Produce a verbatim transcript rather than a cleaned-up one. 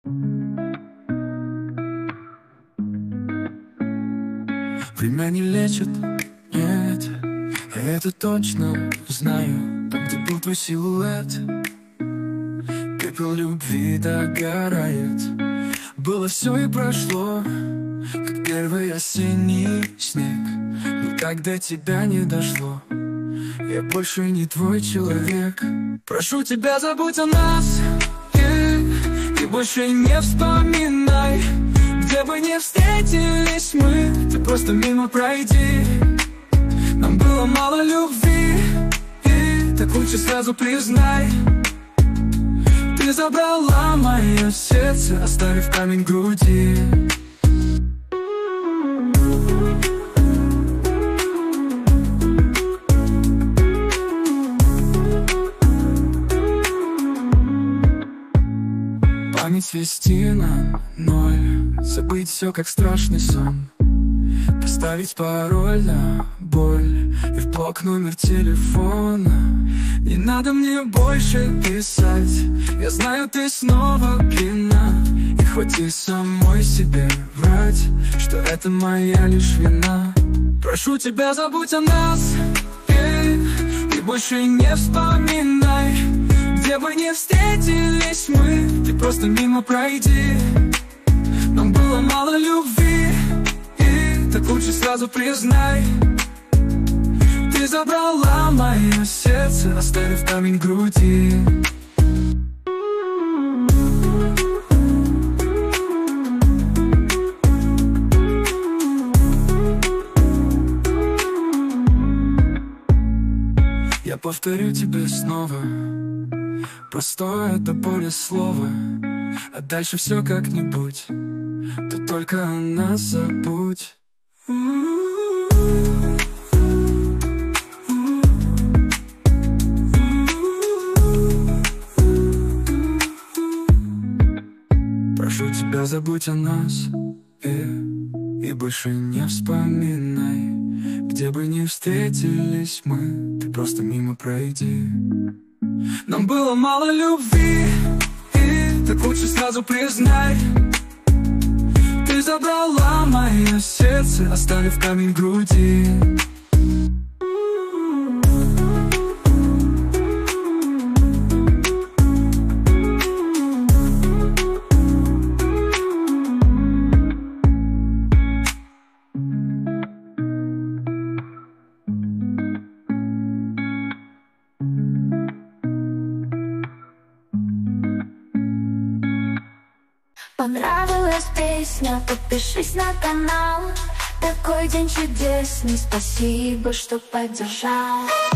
Время не лечит, нет, я это точно знаю. Там, где был твой силуэт, пепел любви догорает. Было все и прошло, как первый осенний снег. Но так до тебя не дошло, я больше не твой человек. Прошу тебя, забудь о нас, и, и больше не вспоминай. Где бы не встретились мы, ты просто мимо пройди. Нам было мало любви, и так лучше сразу признай. Ты забрала мое сердце, оставив камень в груди. Память свести на ноль, забыть все как страшный сон, поставить пароль на боль и в блок номер телефона. Не надо мне больше писать, я знаю, ты снова пьяна. И хоть и самой себе врать, что это моя лишь вина. Прошу тебя, забудь о нас, и, и больше не вспоминай. Где бы не встретились мы, ты просто мимо пройди. Нам было мало любви, и так лучше сразу признай. Ты забрала мое сердце, оставив камень в груди. Я повторю тебе снова, простое до боли слово, а дальше все как-нибудь. Ты только о нас забудь. Прошу тебя, забудь о нас, и, и больше не вспоминай. Где бы ни встретились мы, ты просто мимо пройди. Нам было мало любви, и так лучше сразу признай. Ты забрала мое сердце, оставив камень в груди. Понравилась песня, подпишись на канал. Такой день чудесный, спасибо, что поддержал.